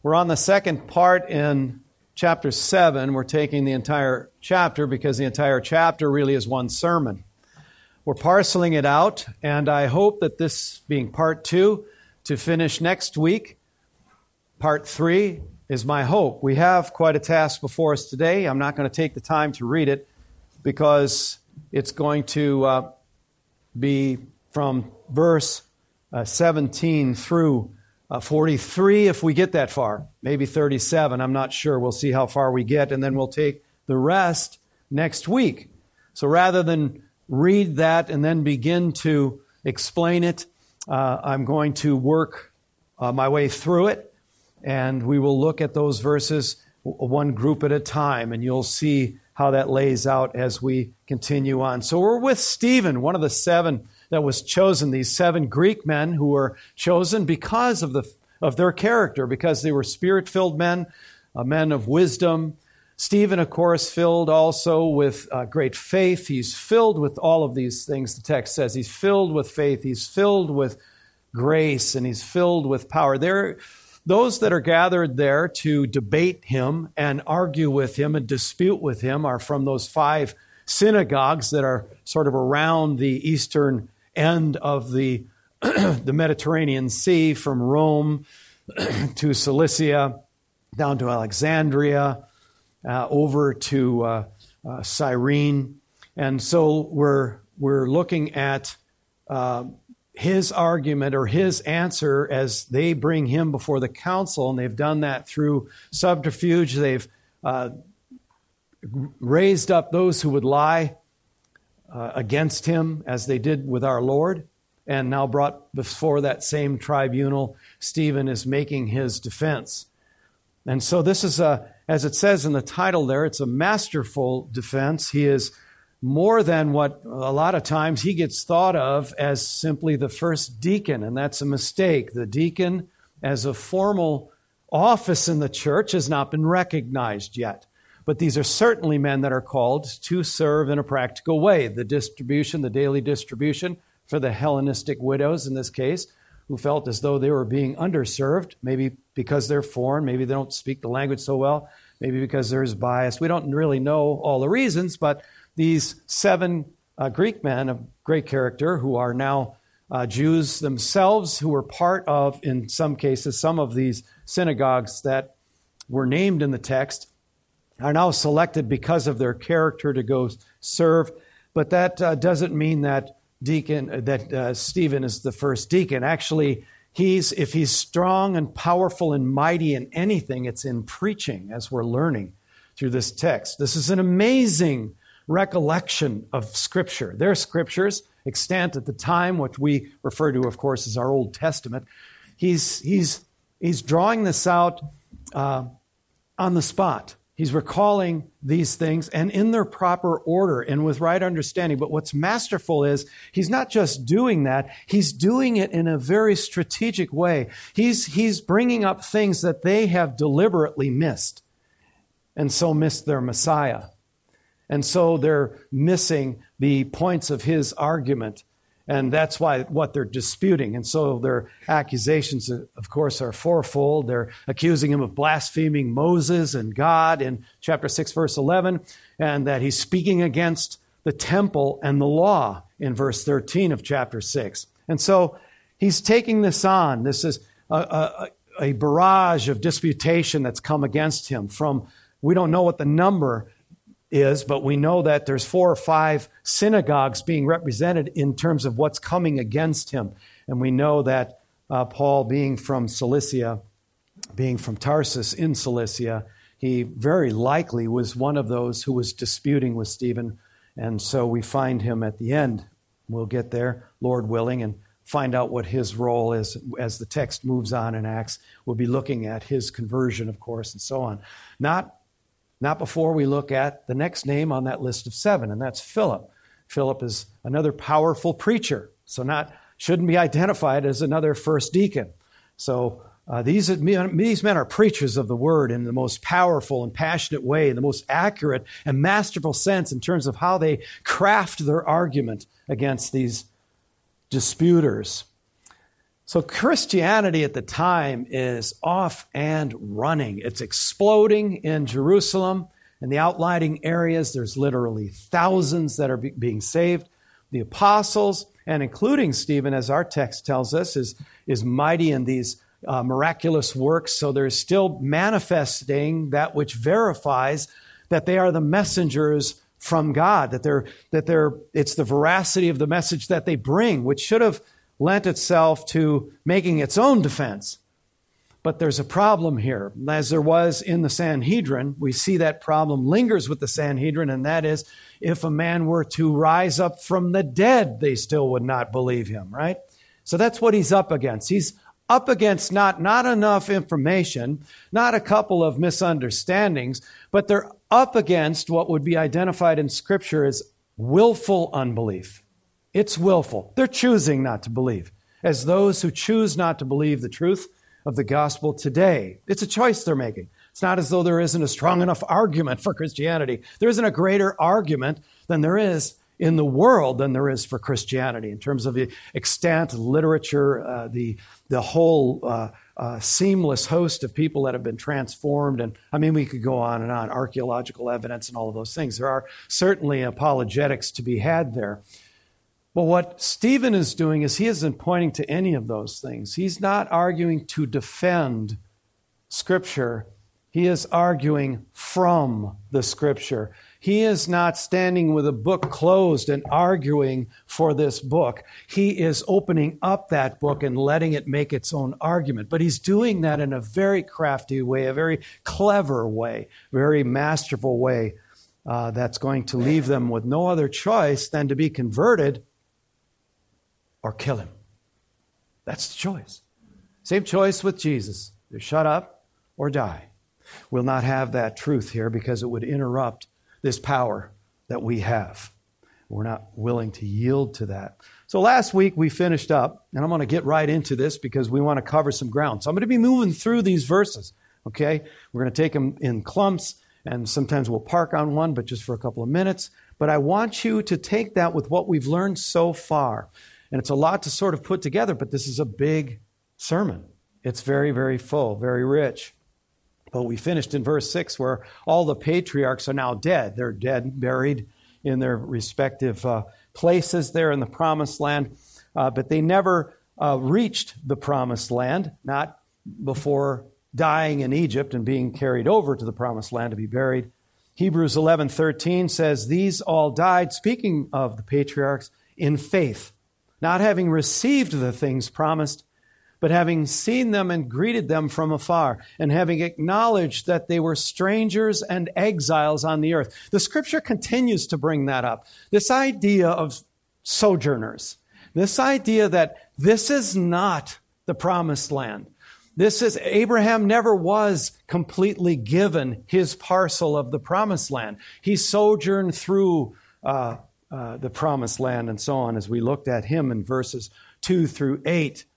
We're on the second part in chapter 7. We're taking the entire chapter because the entire chapter really is one sermon. We're parceling it out, and I hope that this being part 2, to finish next week, part 3 is my hope. We have quite a task before us today. I'm not going to take the time to read it because it's going to be from verse 17 through 43 if we get that far. Maybe 37, I'm not sure. We'll see how far we get, and then we'll take the rest next week. So rather than read that and then begin to explain it, I'm going to work my way through it, and we will look at those verses one group at a time, and you'll see how that lays out as we continue on. So we're with Stephen, one of the 7 that was chosen, these 7 Greek men who were chosen because of their character, because they were Spirit-filled men, men of wisdom. Stephen, of course, filled also with great faith. He's filled with all of these things, the text says. He's filled with faith, he's filled with grace, and he's filled with power. Those that are gathered there to debate him and argue with him and dispute with him are from those 5 synagogues that are sort of around the eastern end of the Mediterranean Sea, from Rome to Cilicia, down to Alexandria, over to Cyrene. And so we're looking at his argument or his answer as they bring him before the council, and they've done that through subterfuge. They've raised up those who would lie against him, as they did with our Lord, and now brought before that same tribunal, Stephen is making his defense. And so this is, as it says in the title there, it's a masterful defense. He is more than what a lot of times he gets thought of as simply the first deacon, and that's a mistake. The deacon, as a formal office in the church, has not been recognized yet. But these are certainly men that are called to serve in a practical way. The daily distribution for the Hellenistic widows in this case, who felt as though they were being underserved, maybe because they're foreign, maybe they don't speak the language so well, maybe because there's bias. We don't really know all the reasons, but these 7 Greek men of great character who are now Jews themselves, who were part of, in some cases, some of these synagogues that were named in the text, are now selected because of their character to go serve. But that doesn't mean that Stephen is the first deacon. Actually, if he's strong and powerful and mighty in anything, it's in preaching, as we're learning through this text. This is an amazing recollection of Scripture. Their Scriptures, extant at the time, which we refer to, of course, as our Old Testament. He's drawing this out on the spot. He's recalling these things and in their proper order and with right understanding. But what's masterful is he's not just doing that, he's doing it in a very strategic way. He's bringing up things that they have deliberately missed, and so missed their Messiah. And so they're missing the points of his argument. And that's what they're disputing. And so their accusations, of course, are fourfold. They're accusing him of blaspheming Moses and God in chapter 6, verse 11, and that he's speaking against the temple and the law in verse 13 of chapter 6. And so he's taking this on. This is a barrage of disputation that's come against him from, we don't know what the number is, but we know that there's 4 or 5 synagogues being represented in terms of what's coming against him. And we know that Paul, being from Cilicia, being from Tarsus in Cilicia, he very likely was one of those who was disputing with Stephen. And so we find him at the end. We'll get there, Lord willing, and find out what his role is as the text moves on in Acts. We'll be looking at his conversion, of course, and so on. Not before we look at the next name on that list of 7, and that's Philip. Philip is another powerful preacher, so shouldn't be identified as another first deacon. So these men are preachers of the word in the most powerful and passionate way, in the most accurate and masterful sense in terms of how they craft their argument against these disputers. So Christianity at the time is off and running. It's exploding in Jerusalem. In the outlying areas, there's literally thousands that are being saved. The apostles, and including Stephen, as our text tells us, is mighty in these miraculous works. So there's still manifesting that which verifies that they are the messengers from God, it's the veracity of the message that they bring, which should have lent itself to making its own defense. But there's a problem here. As there was in the Sanhedrin, we see that problem lingers with the Sanhedrin, and that is, if a man were to rise up from the dead, they still would not believe him, right? So that's what he's up against. He's up against not enough information, not a couple of misunderstandings, but they're up against what would be identified in Scripture as willful unbelief. It's willful. They're choosing not to believe, as those who choose not to believe the truth of the gospel today. It's a choice they're making. It's not as though there isn't a strong enough argument for Christianity. There isn't a greater argument than there is in the world than there is for Christianity in terms of the extant literature, the whole seamless host of people that have been transformed. And I mean, we could go on and on, archaeological evidence and all of those things. There are certainly apologetics to be had there. But what Stephen is doing is he isn't pointing to any of those things. He's not arguing to defend Scripture. He is arguing from the Scripture. He is not standing with a book closed and arguing for this book. He is opening up that book and letting it make its own argument. But he's doing that in a very crafty way, a very clever way, very masterful way that's going to leave them with no other choice than to be converted or kill him. That's the choice. Same choice with Jesus. Either shut up or die. We'll not have that truth here because it would interrupt this power that we have. We're not willing to yield to that. So last week we finished up, and I'm going to get right into this because we want to cover some ground. So I'm going to be moving through these verses, okay? We're going to take them in clumps, and sometimes we'll park on one, but just for a couple of minutes. But I want you to take that with what we've learned so far. And it's a lot to sort of put together, but this is a big sermon. It's very, very full, very rich. But we finished in verse 6 where all the patriarchs are now dead. They're dead, buried in their respective places there in the promised land. But they never reached the promised land, not before dying in Egypt and being carried over to the promised land to be buried. Hebrews 11:13 says, these all died, speaking of the patriarchs, in faith, not having received the things promised, but having seen them and greeted them from afar, and having acknowledged that they were strangers and exiles on the earth. The Scripture continues to bring that up. This idea of sojourners, this idea that this is not the promised land. Abraham never was completely given his parcel of the promised land. He sojourned through the promised land and so on as we looked at him in verses 2 through 8.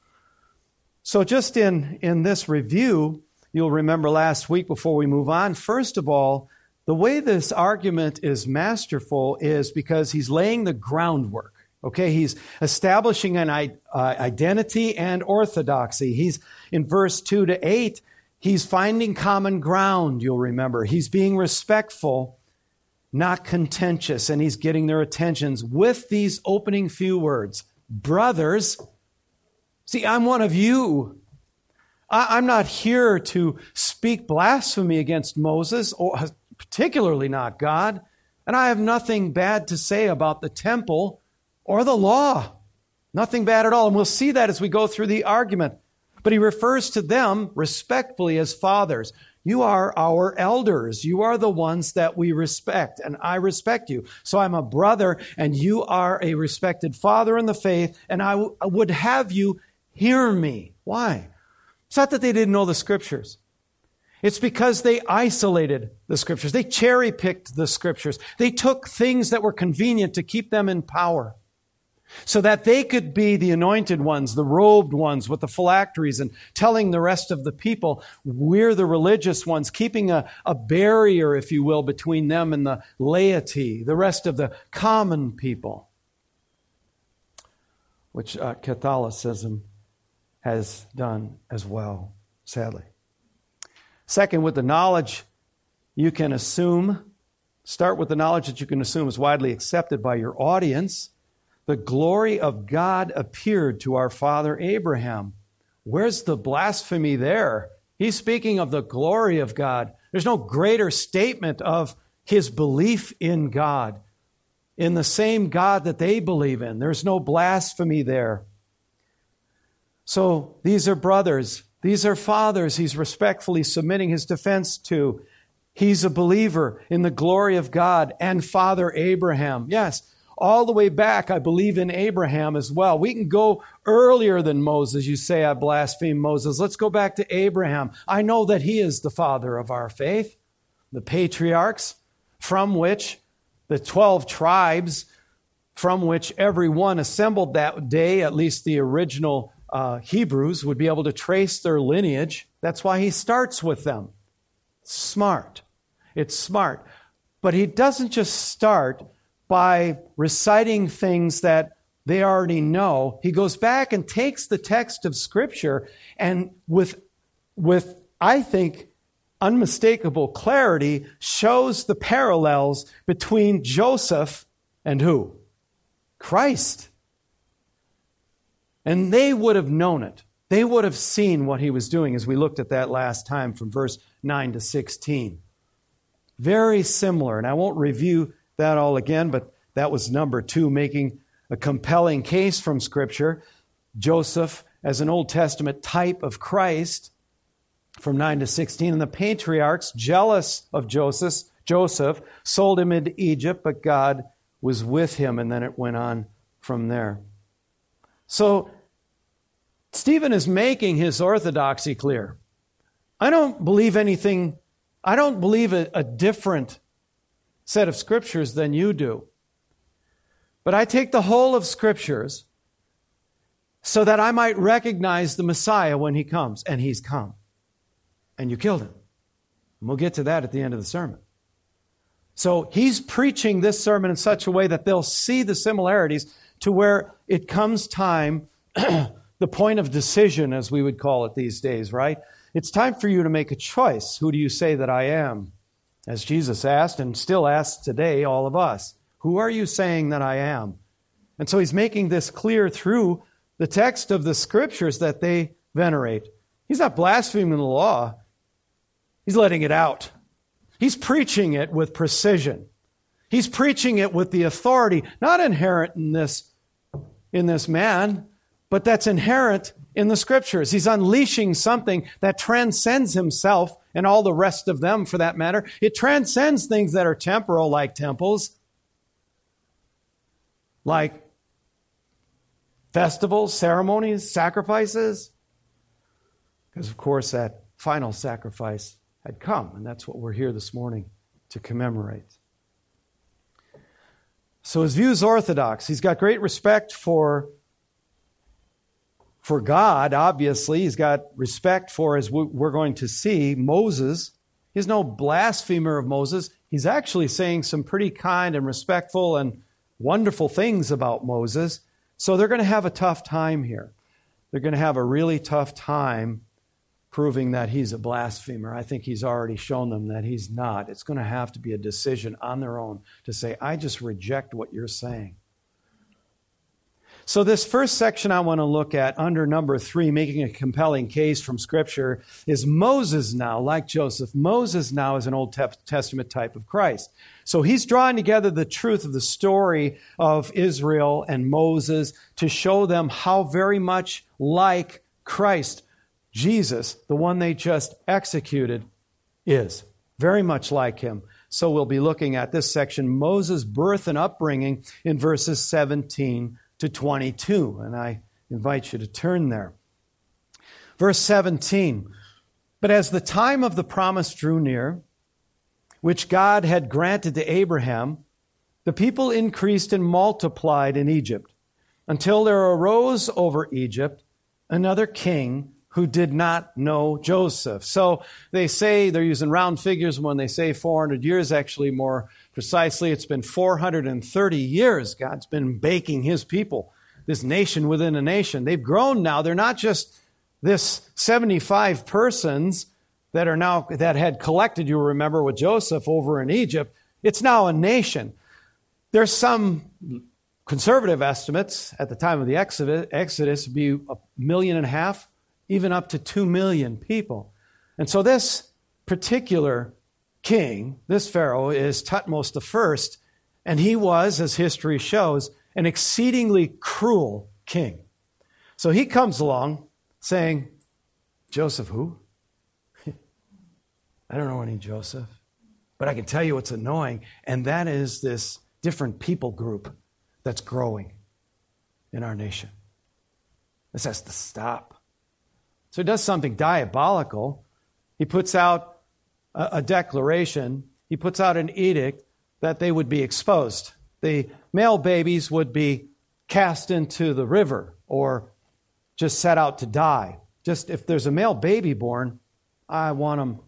So just in this review, you'll remember last week before we move on, first of all, the way this argument is masterful is because he's laying the groundwork. Okay, he's establishing an identity and orthodoxy. He's in verse 2 to 8, he's finding common ground, you'll remember. He's being respectful, not contentious, and he's getting their attentions with these opening few words. Brothers, see, I'm one of you. I'm not here to speak blasphemy against Moses, or particularly not God, and I have nothing bad to say about the temple or the law. Nothing bad at all. And we'll see that as we go through the argument. But he refers to them respectfully as fathers. You are our elders. You are the ones that we respect, and I respect you. So I'm a brother, and you are a respected father in the faith, and I would have you hear me. Why? It's not that they didn't know the Scriptures. It's because they isolated the Scriptures. They cherry-picked the Scriptures. They took things that were convenient to keep them in power so that they could be the anointed ones, the robed ones with the phylacteries, and telling the rest of the people, we're the religious ones, keeping a barrier, if you will, between them and the laity, the rest of the common people, which Catholicism has done as well, sadly. Second, with the knowledge you can assume, start with the knowledge that you can assume is widely accepted by your audience. The glory of God appeared to our father Abraham. Where's the blasphemy there? He's speaking of the glory of God. There's no greater statement of his belief in God, in the same God that they believe in. There's no blasphemy there. So these are brothers. These are fathers he's respectfully submitting his defense to. He's a believer in the glory of God and Father Abraham. Yes, all the way back, I believe in Abraham as well. We can go earlier than Moses. You say, I blaspheme Moses. Let's go back to Abraham. I know that he is the father of our faith, the patriarchs, from which the 12 tribes, from which everyone assembled that day, at least the original Hebrews, would be able to trace their lineage. That's why he starts with them. Smart. It's smart. But he doesn't just start by reciting things that they already know. He goes back and takes the text of Scripture and with I think, unmistakable clarity, shows the parallels between Joseph and who? Christ. And they would have known it. They would have seen what he was doing as we looked at that last time from verse 9 to 16. Very similar. And I won't review that all again, but that was number 2, making a compelling case from Scripture. Joseph as an Old Testament type of Christ from 9 to 16. And the patriarchs, jealous of Joseph, sold him into Egypt, but God was with him. And then it went on from there. So Stephen is making his orthodoxy clear. I don't believe a different set of scriptures than you do. But I take the whole of scriptures so that I might recognize the Messiah when he comes. And he's come. And you killed him. And we'll get to that at the end of the sermon. So he's preaching this sermon in such a way that they'll see the similarities to where it comes time, the point of decision, as we would call it these days, right? It's time for you to make a choice. Who do you say that I am? As Jesus asked and still asks today all of us. Who are you saying that I am? And so he's making this clear through the text of the scriptures that they venerate. He's not blaspheming the law. He's letting it out. He's preaching it with precision. He's preaching it with the authority, not inherent in this man, but that's inherent in the scriptures. He's unleashing something that transcends himself and all the rest of them, for that matter. It transcends things that are temporal, like temples, like festivals, ceremonies, sacrifices. Because, of course, that final sacrifice had come, and that's what we're here this morning to commemorate. So his view is orthodox. He's got great respect for God, obviously. He's got respect for, as we're going to see, Moses. He's no blasphemer of Moses. He's actually saying some pretty kind and respectful and wonderful things about Moses. So they're going to have a tough time here. They're going to have a really tough time proving that he's a blasphemer. I think he's already shown them that he's not. It's going to have to be a decision on their own to say, I just reject what you're saying. So this first section I want to look at under number 3, making a compelling case from Scripture, is Moses now, like Joseph. Moses now is an Old Testament type of Christ. So he's drawing together the truth of the story of Israel and Moses to show them how very much like Christ, Jesus, the one they just executed, is. Very much like him. So we'll be looking at this section, Moses' birth and upbringing, in verses 17 to 22. And I invite you to turn there. Verse 17. But as the time of the promise drew near, which God had granted to Abraham, the people increased and multiplied in Egypt, until there arose over Egypt another king who did not know Joseph. So they say, they're using round figures when they say 400 years, actually more precisely, it's been 430 years God's been baking his people, this nation within a nation. They've grown now. They're not just this 75 persons that had collected, you remember, with Joseph over in Egypt, it's now a nation. There's some conservative estimates at the time of the Exodus would be 1.5 million, even up to 2 million people. And so this particular king, this Pharaoh, is Thutmose I, and he was, as history shows, an exceedingly cruel king. So he comes along saying, Joseph who? I don't know any Joseph, but I can tell you what's annoying, and that is this different people group that's growing in our nation. This has to stop. So he does something diabolical. He puts out a declaration. He puts out an edict that they would be exposed. The male babies would be cast into the river or just set out to die. Just if there's a male baby born, I want them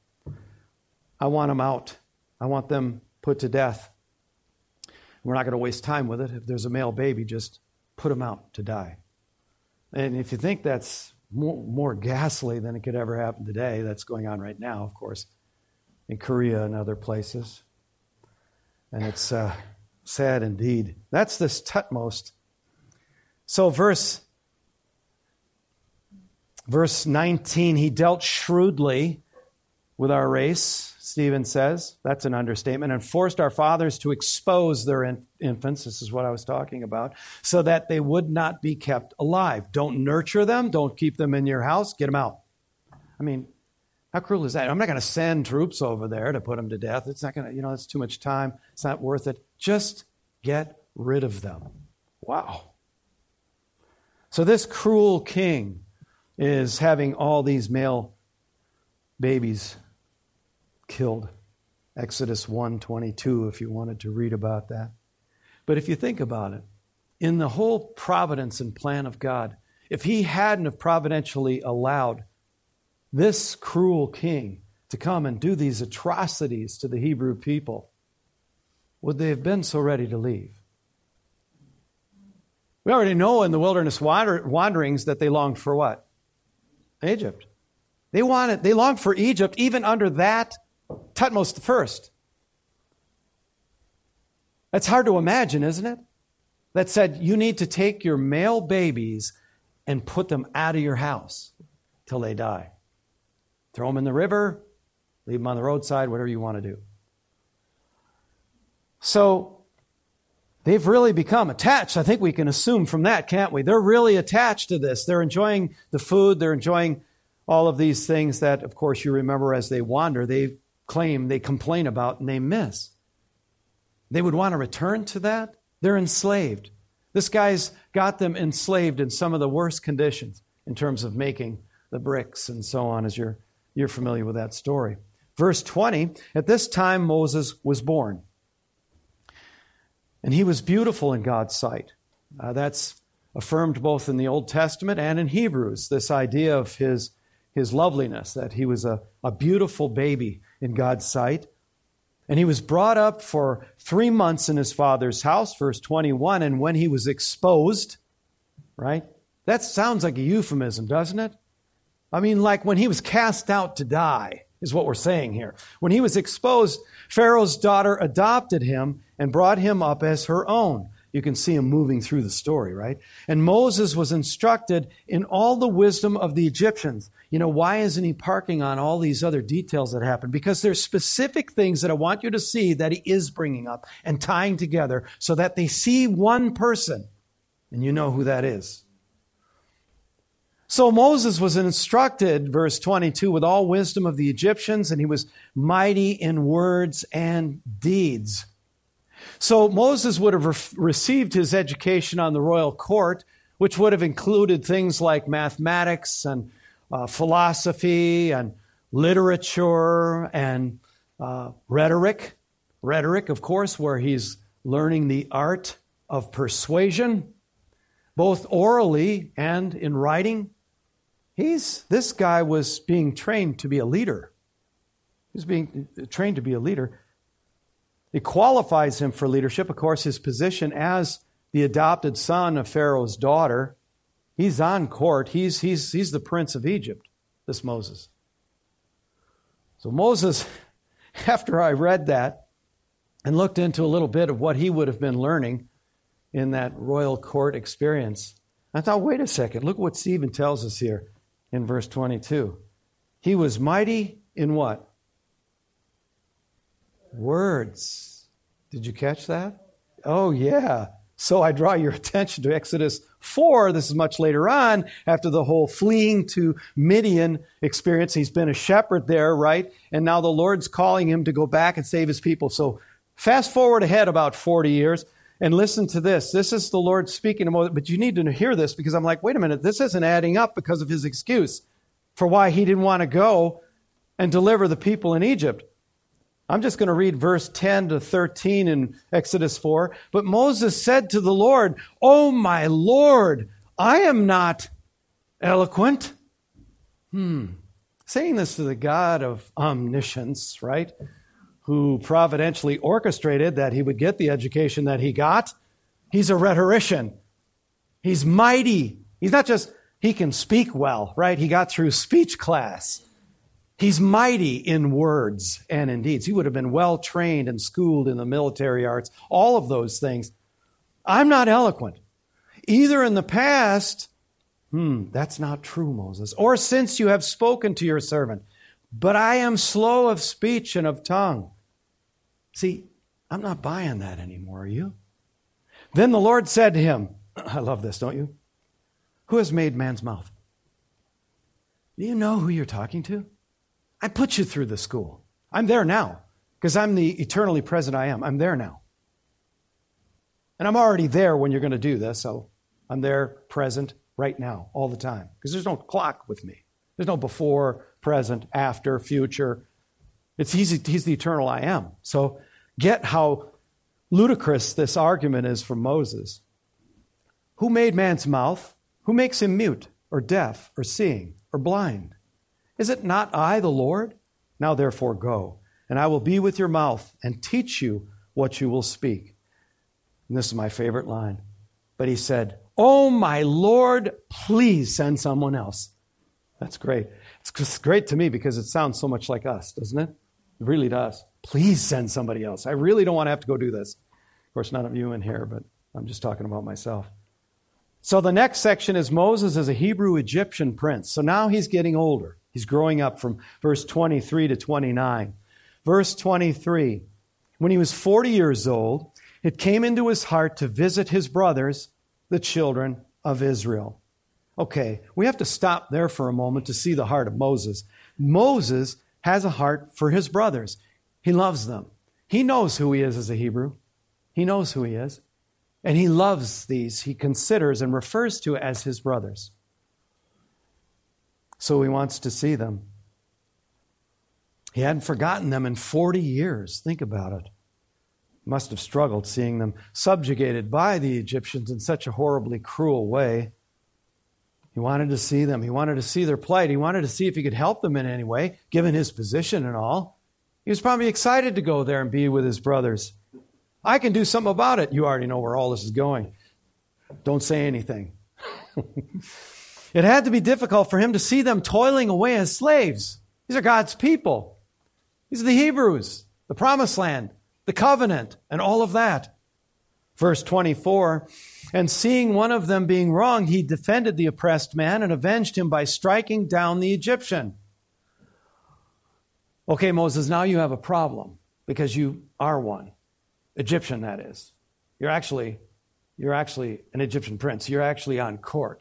out. I want them put to death. We're not going to waste time with it. If there's a male baby, just put him out to die. And if you think that's more ghastly than it could ever happen today, that's going on right now, of course, in Korea and other places. And it's sad indeed. That's this Thutmose. So verse 19, he dealt shrewdly with our race, Stephen says. That's an understatement. And forced our fathers to expose their infants, this is what I was talking about, so that they would not be kept alive. Don't nurture them. Don't keep them in your house. Get them out. I mean, how cruel is that? I'm not going to send troops over there to put them to death. It's not going to, it's too much time. It's not worth it. Just get rid of them. Wow. So this cruel king is having all these male babies killed. Exodus 1:22, if you wanted to read about that. But if you think about it, in the whole providence and plan of God, if he hadn't have providentially allowed this cruel king to come and do these atrocities to the Hebrew people, would they have been so ready to leave? We already know in the wilderness wanderings that they longed for what? Egypt. They longed for Egypt even under that Thutmose I. That's hard to imagine, isn't it? That said, you need to take your male babies and put them out of your house till they die. Throw them in the river, leave them on the roadside, whatever you want to do. So they've really become attached. I think we can assume from that, can't we? They're really attached to this. They're enjoying the food. They're enjoying all of these things that, of course, you remember as they wander, they complain about, and they miss. They would want to return to that. They're enslaved. This guy's got them enslaved in some of the worst conditions in terms of making the bricks and so on, as you're familiar with that story. Verse 20, at this time Moses was born. And he was beautiful in God's sight. That's affirmed both in the Old Testament and in Hebrews, this idea of his loveliness, that he was a beautiful baby in God's sight. And he was brought up for 3 months in his father's house, verse 21, and when he was exposed, right? That sounds like a euphemism, doesn't it? I mean, like when he was cast out to die, is what we're saying here. When he was exposed, Pharaoh's daughter adopted him and brought him up as her own. You can see him moving through the story, right? And Moses was instructed in all the wisdom of the Egyptians. Why isn't he parking on all these other details that happen? Because there's specific things that I want you to see that he is bringing up and tying together so that they see one person, and you know who that is. So Moses was instructed, verse 22, with all wisdom of the Egyptians, and he was mighty in words and deeds. So Moses would have received his education on the royal court, which would have included things like mathematics and philosophy and literature and rhetoric. Rhetoric, of course, where he's learning the art of persuasion, both orally and in writing. This guy was being trained to be a leader. He was being trained to be a leader. It qualifies him for leadership. Of course, his position as the adopted son of Pharaoh's daughter He's on court. He's the prince of Egypt, this Moses. So Moses, after I read that and looked into a little bit of what he would have been learning in that royal court experience, I thought, wait a second, look what Stephen tells us here in verse 22. He was mighty in what? Words. Did you catch that? Oh, yeah. So I draw your attention to Exodus 4. This is much later on, after the whole fleeing to Midian experience. He's been a shepherd there, right? And now the Lord's calling him to go back and save his people. So fast forward ahead about 40 years and listen to this. This is the Lord speaking to Moses. But you need to hear this because I'm like, wait a minute, this isn't adding up because of his excuse for why he didn't want to go and deliver the people in Egypt. I'm just going to read verse 10 to 13 in Exodus 4. But Moses said to the Lord, "Oh, my Lord, I am not eloquent." Saying this to the God of omniscience, right? Who providentially orchestrated that he would get the education that he got. He's a rhetorician. He's mighty. He's not just, he can speak well, right? He got through speech class. He's mighty in words and in deeds. He would have been well trained and schooled in the military arts, all of those things. I'm not eloquent, either in the past, that's not true, Moses, or since you have spoken to your servant, but I am slow of speech and of tongue. See, I'm not buying that anymore, are you? Then the Lord said to him, I love this, don't you? Who has made man's mouth? Do you know who you're talking to? I put you through the school. I'm there now because I'm the eternally present I am. I'm there now. And I'm already there when you're going to do this, so I'm there present right now all the time because there's no clock with me. There's no before, present, after, future. He's the eternal I am. So get how ludicrous this argument is from Moses. Who made man's mouth? Who makes him mute or deaf or seeing or blind? Is it not I, the Lord? Now therefore go, and I will be with your mouth and teach you what you will speak. And this is my favorite line. But he said, "Oh, my Lord, please send someone else." That's great. It's great to me because it sounds so much like us, doesn't it? It really does. Please send somebody else. I really don't want to have to go do this. Of course, none of you in here, but I'm just talking about myself. So the next section is Moses as a Hebrew-Egyptian prince. So now he's getting older. He's growing up from verse 23 to 29. Verse 23, when he was 40 years old, it came into his heart to visit his brothers, the children of Israel. Okay, we have to stop there for a moment to see the heart of Moses. Moses has a heart for his brothers. He loves them. He knows who he is as a Hebrew. He knows who he is. And he loves these. He considers and refers to as his brothers. So he wants to see them. He hadn't forgotten them in 40 years. Think about it. Must have struggled seeing them subjugated by the Egyptians in such a horribly cruel way. He wanted to see them. He wanted to see their plight. He wanted to see if he could help them in any way, given his position and all. He was probably excited to go there and be with his brothers. I can do something about it. You already know where all this is going. Don't say anything. It had to be difficult for him to see them toiling away as slaves. These are God's people. These are the Hebrews, the promised land, the covenant, and all of that. Verse 24, and seeing one of them being wronged, he defended the oppressed man and avenged him by striking down the Egyptian. Okay, Moses, now you have a problem because you are one. Egyptian, that is. You're actually an Egyptian prince. You're actually on court.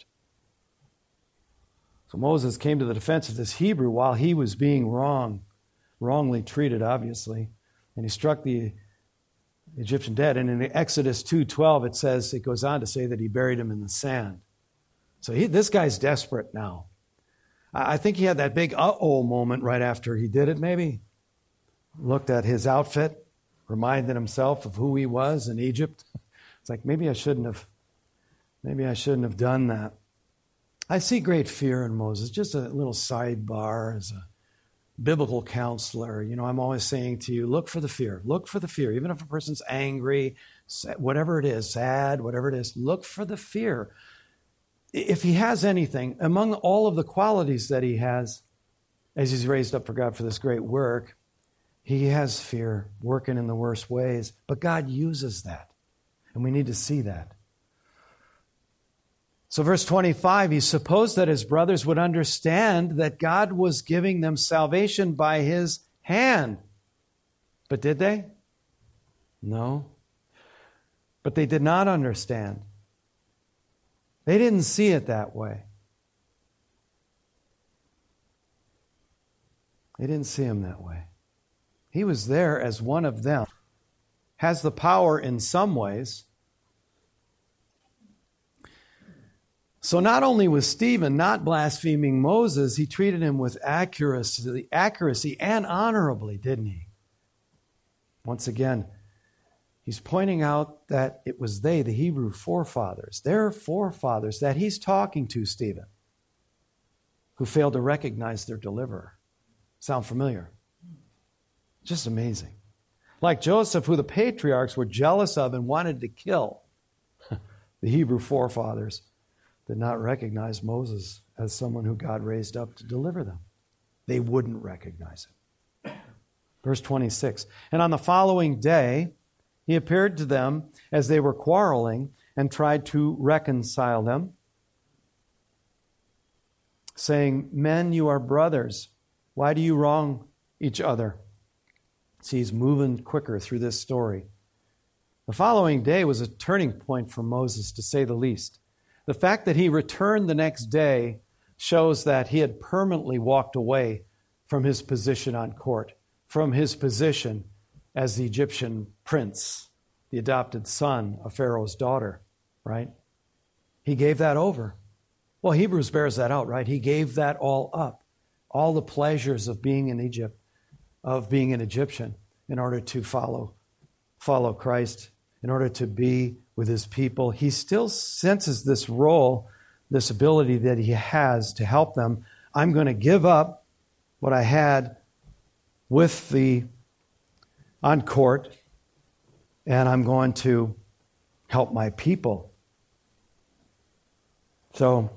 So Moses came to the defense of this Hebrew while he was being wrongly treated, obviously. And he struck the Egyptian dead. And in Exodus 2:12, it goes on to say that he buried him in the sand. So this guy's desperate now. I think he had that big uh-oh moment right after he did it, maybe. Looked at his outfit, reminded himself of who he was in Egypt. It's like, maybe I shouldn't have done that. I see great fear in Moses. Just a little sidebar as a biblical counselor. I'm always saying to you, look for the fear. Look for the fear. Even if a person's angry, whatever it is, sad, whatever it is, look for the fear. if he has anything, among all of the qualities that he has, as he's raised up for God for this great work, he has fear, working in the worst ways. But God uses that, and we need to see that. So verse 25, he supposed that his brothers would understand that God was giving them salvation by his hand. But did they? No. But they did not understand. They didn't see it that way. They didn't see him that way. He was there as one of them. Has the power in some ways. So not only was Stephen not blaspheming Moses, he treated him with accuracy and honorably, didn't he? Once again, he's pointing out that it was they, the Hebrew forefathers, their forefathers that he's talking to, Stephen, who failed to recognize their deliverer. Sound familiar? Just amazing. Like Joseph, who the patriarchs were jealous of and wanted to kill, the Hebrew forefathers did not recognize Moses as someone who God raised up to deliver them. They wouldn't recognize it. Verse 26, and on the following day, he appeared to them as they were quarreling and tried to reconcile them, saying, men, you are brothers. Why do you wrong each other? See, he's moving quicker through this story. The following day was a turning point for Moses, to say the least. The fact that he returned the next day shows that he had permanently walked away from his position on court, from his position as the Egyptian prince, the adopted son of Pharaoh's daughter, right? He gave that over. Well, Hebrews bears that out, right? He gave that all up, all the pleasures of being in Egypt, of being an Egyptian, in order to follow Christ, in order to be with his people. He still senses this role, this ability that he has to help them. I'm going to give up what I had with on court, and I'm going to help my people. So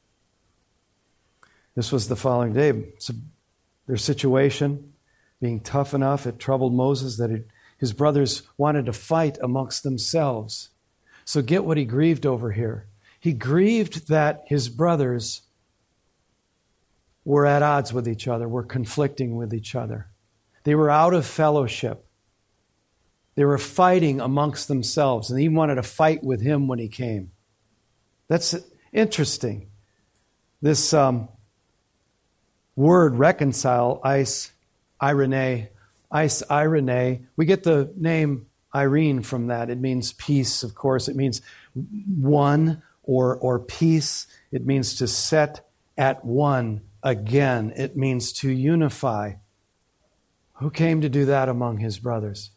this was the following day. So their situation being tough enough, it troubled Moses that his brothers wanted to fight amongst themselves. So get what he grieved over here. He grieved that his brothers were at odds with each other, were conflicting with each other. They were out of fellowship. They were fighting amongst themselves, and he wanted to fight with him when he came. That's interesting. This word reconcile, irene, we get the name Irene from that. It means peace, of course. It means one or peace. It means to set at one again. It means to unify. Who came to do that among his brothers?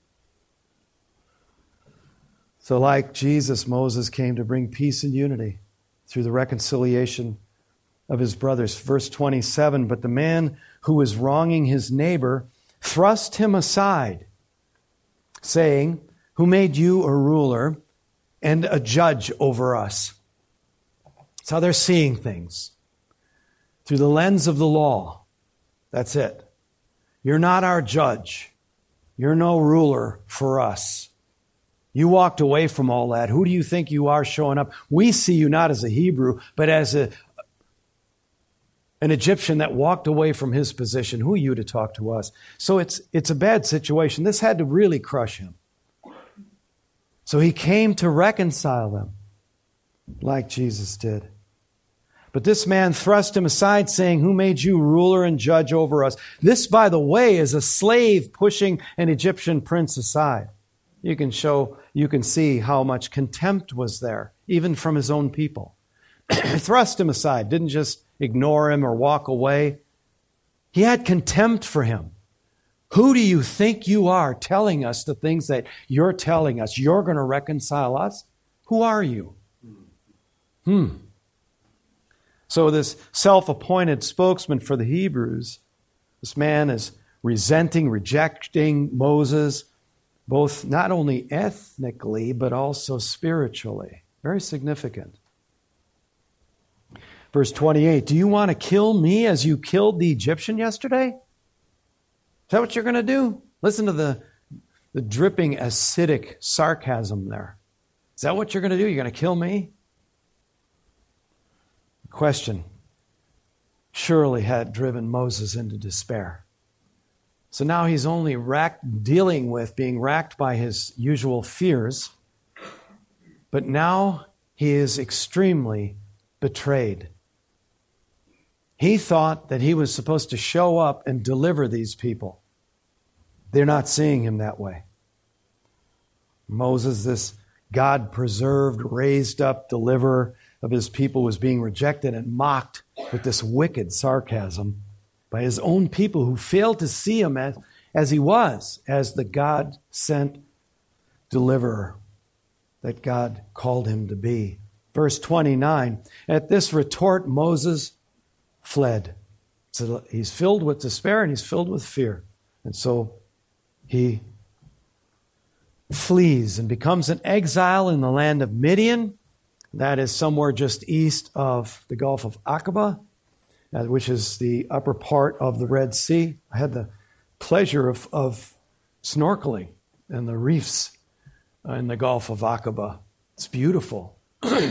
So like Jesus, Moses came to bring peace and unity through the reconciliation of his brothers. Verse 27, but the man who was wronging his neighbor thrust him aside, saying, who made you a ruler and a judge over us? That's how they're seeing things. Through the lens of the law. That's it. You're not our judge. You're no ruler for us. You walked away from all that. Who do you think you are showing up? We see you not as a Hebrew, but as an Egyptian that walked away from his position. Who are you to talk to us? So it's a bad situation. This had to really crush him. So he came to reconcile them like Jesus did. But this man thrust him aside, saying, who made you ruler and judge over us? This, by the way, is a slave pushing an Egyptian prince aside. You can see how much contempt was there, even from his own people. Thrust him aside, didn't just ignore him or walk away. He had contempt for him. Who do you think you are telling us the things that you're telling us? You're going to reconcile us? Who are you? So this self-appointed spokesman for the Hebrews, this man is rejecting Moses, both not only ethnically, but also spiritually. Very significant. Verse 28, do you want to kill me as you killed the Egyptian yesterday? Is that what you're going to do? Listen to the dripping acidic sarcasm there. Is that what you're going to do? You're going to kill me? The question surely had driven Moses into despair. So now he's only being racked by his usual fears, but now he is extremely betrayed. He thought that he was supposed to show up and deliver these people. They're not seeing him that way. Moses, this God-preserved, raised-up deliverer of his people, was being rejected and mocked with this wicked sarcasm by his own people who failed to see him as he was, as the God-sent deliverer that God called him to be. Verse 29, at this retort, Moses fled. So he's filled with despair and he's filled with fear. And so he flees and becomes an exile in the land of Midian. That is somewhere just east of the Gulf of Aqaba, which is the upper part of the Red Sea. I had the pleasure of snorkeling in the reefs in the Gulf of Aqaba. It's beautiful.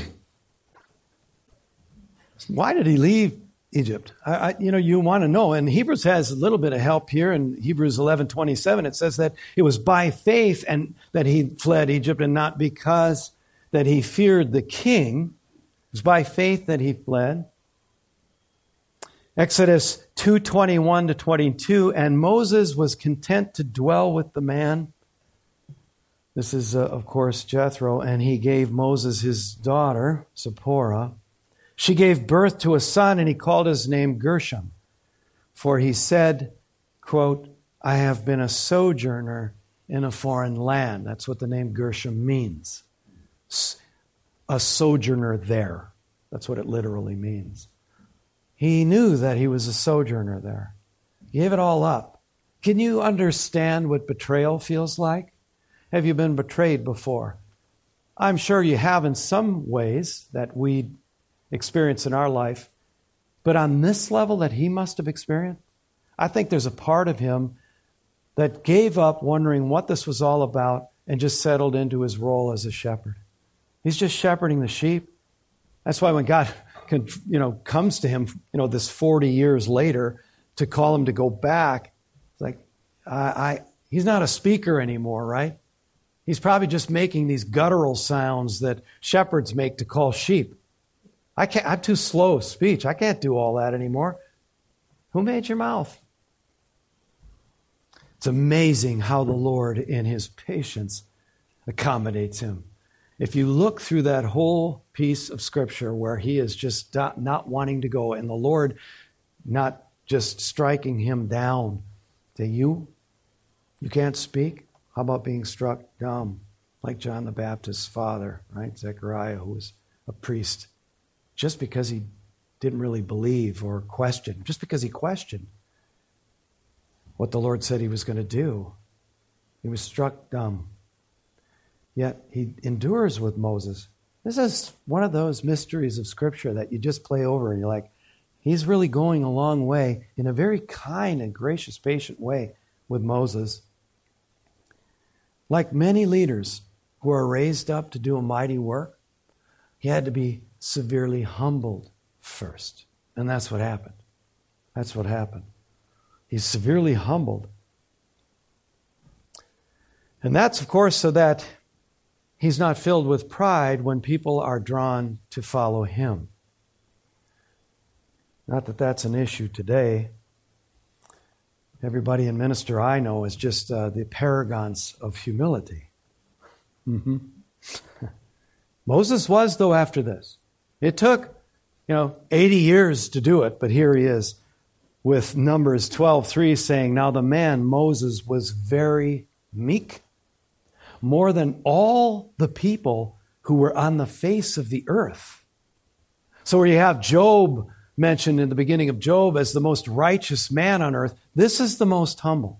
Why did he leave Egypt? You want to know. And Hebrews has a little bit of help here. In Hebrews 11:27, it says that it was by faith and that he fled Egypt and not because that he feared the king. It was by faith that he fled. Exodus 2:21-22, and Moses was content to dwell with the man. This is, of course, Jethro, and he gave Moses his daughter, Zipporah. She gave birth to a son, and he called his name Gershom. For he said, quote, I have been a sojourner in a foreign land. That's what the name Gershom means. A sojourner there. That's what it literally means. He knew that he was a sojourner there. He gave it all up. Can you understand what betrayal feels like? Have you been betrayed before? I'm sure you have in some ways that we experience in our life. But on this level that he must have experienced, I think there's a part of him that gave up wondering what this was all about and just settled into his role as a shepherd. He's just shepherding the sheep. That's why when God comes to him, this 40 years later to call him to go back, it's like, he's not a speaker anymore, right? He's probably just making these guttural sounds that shepherds make to call sheep. I'm too slow of speech. I can't do all that anymore. Who made your mouth? It's amazing how the Lord, in his patience, accommodates him. If you look through that whole piece of Scripture where he is just not wanting to go, and the Lord not just striking him down, say, you can't speak? How about being struck dumb, like John the Baptist's father, right? Zechariah, who was a priest. Just because he didn't really believe or question, just because he questioned what the Lord said he was going to do. He was struck dumb. Yet he endures with Moses. This is one of those mysteries of Scripture that you just play over and you're like, he's really going a long way in a very kind and gracious, patient way with Moses. Like many leaders who are raised up to do a mighty work, he had to be severely humbled first. And that's what happened. That's what happened. He's severely humbled. And that's, of course, so that he's not filled with pride when people are drawn to follow him. Not that that's an issue today. Everybody in minister I know is just the paragons of humility. Mm-hmm. Moses was, though, after this. It took, 80 years to do it, but here he is with Numbers 12:3 saying, now the man, Moses, was very meek, more than all the people who were on the face of the earth. So where you have Job mentioned in the beginning of Job as the most righteous man on earth, this is the most humble.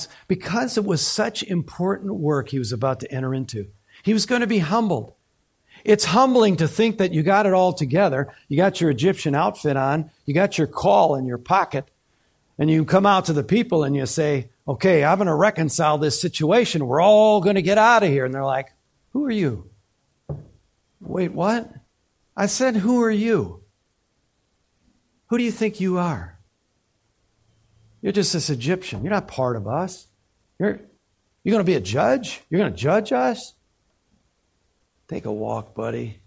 Because it was such important work he was about to enter into, he was going to be humbled. It's humbling to think that you got it all together. You got your Egyptian outfit on. You got your call in your pocket. And you come out to the people and you say, okay, I'm going to reconcile this situation. We're all going to get out of here. And they're like, who are you? Wait, what? I said, who are you? Who do you think you are? You're just this Egyptian. You're not part of us. You're going to be a judge? You're going to judge us? Take a walk, buddy.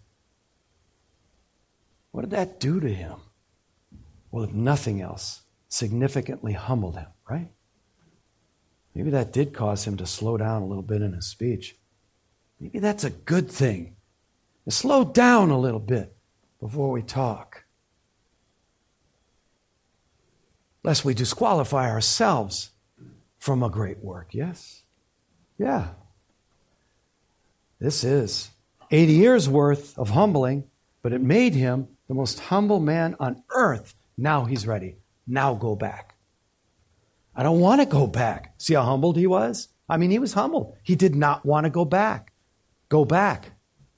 What did that do to him? Well, if nothing else, significantly humbled him, right? Maybe that did cause him to slow down a little bit in his speech. Maybe that's a good thing. To slow down a little bit before we talk. Lest we disqualify ourselves from a great work, yes? Yeah. This is 80 years worth of humbling, but it made him the most humble man on earth. Now he's ready. Now go back. I don't want to go back. See how humbled he was? I mean, he was humbled. He did not want to go back. Go back.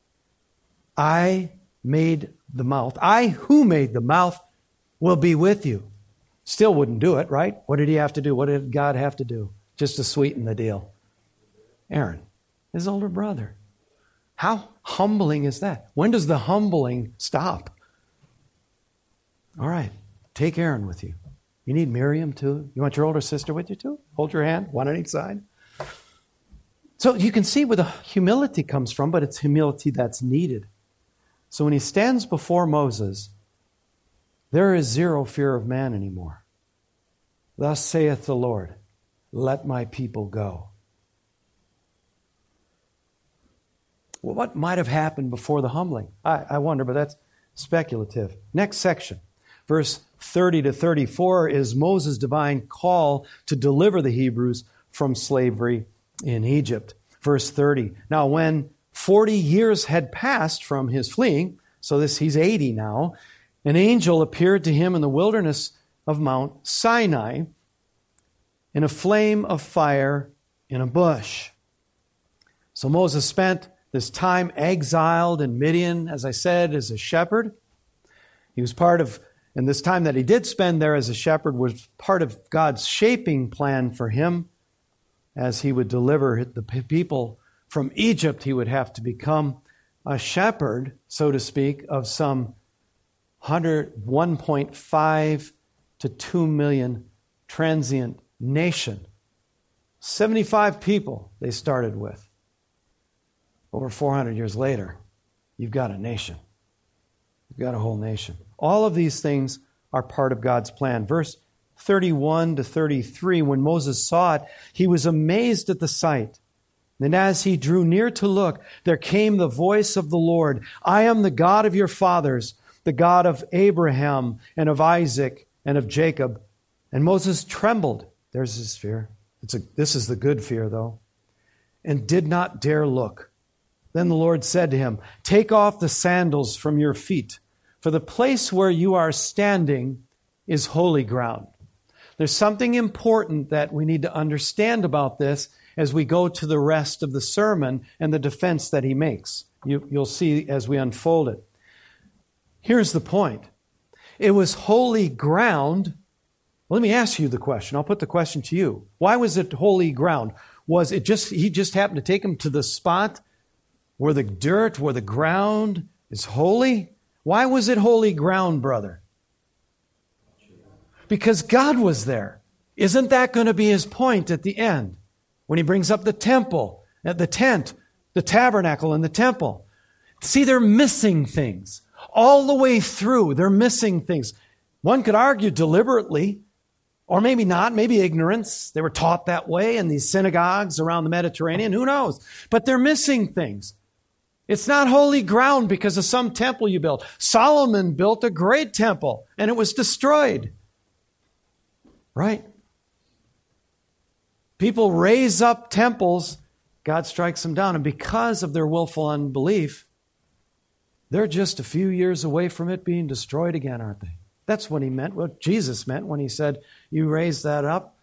I made the mouth. I who made the mouth will be with you. Still wouldn't do it, right? What did he have to do? What did God have to do just to sweeten the deal? Aaron, his older brother. How humbling is that? When does the humbling stop? All right, take Aaron with you. You need Miriam too? You want your older sister with you too? Hold your hand, one on each side. So you can see where the humility comes from, but it's humility that's needed. So when he stands before Moses, there is zero fear of man anymore. Thus saith the Lord, let my people go. Well, what might have happened before the humbling? I wonder, but that's speculative. Next section, verse 30 to 34 is Moses' divine call to deliver the Hebrews from slavery in Egypt. Verse 30, now when 40 years had passed from his fleeing, so he's 80 now, an angel appeared to him in the wilderness of Mount Sinai in a flame of fire in a bush. So Moses spent this time exiled in Midian, as I said, as a shepherd. He was part of, and this time that he did spend there as a shepherd was part of God's shaping plan for him. As he would deliver the people from Egypt, he would have to become a shepherd, so to speak, of some 1.5 to 2 million transient nation. 75 people they started with. Over 400 years later, you've got a nation. You've got a whole nation. All of these things are part of God's plan. Verse 31 to 33, when Moses saw it, he was amazed at the sight. And as he drew near to look, there came the voice of the Lord. I am the God of your fathers, the God of Abraham and of Isaac and of Jacob. And Moses trembled. There's his fear. This is the good fear, though. And did not dare look. Then the Lord said to him, take off the sandals from your feet, for the place where you are standing is holy ground. There's something important that we need to understand about this as we go to the rest of the sermon and the defense that he makes. You'll see as we unfold it. Here's the point. It was holy ground. Let me ask you the question. I'll put the question to you. Why was it holy ground? Was it he just happened to take him to the spot where the dirt, where the ground is holy? Why was it holy ground, brother? Because God was there. Isn't that going to be his point at the end? When he brings up the temple, the tent, the tabernacle, and the temple. See, they're missing things. All the way through, they're missing things. One could argue deliberately, or maybe not, maybe ignorance. They were taught that way in these synagogues around the Mediterranean. Who knows? But they're missing things. It's not holy ground because of some temple you built. Solomon built a great temple, and it was destroyed. Right? People raise up temples, God strikes them down. And because of their willful unbelief, they're just a few years away from it being destroyed again, aren't they? That's what he meant, what Jesus meant when he said, you raise that up,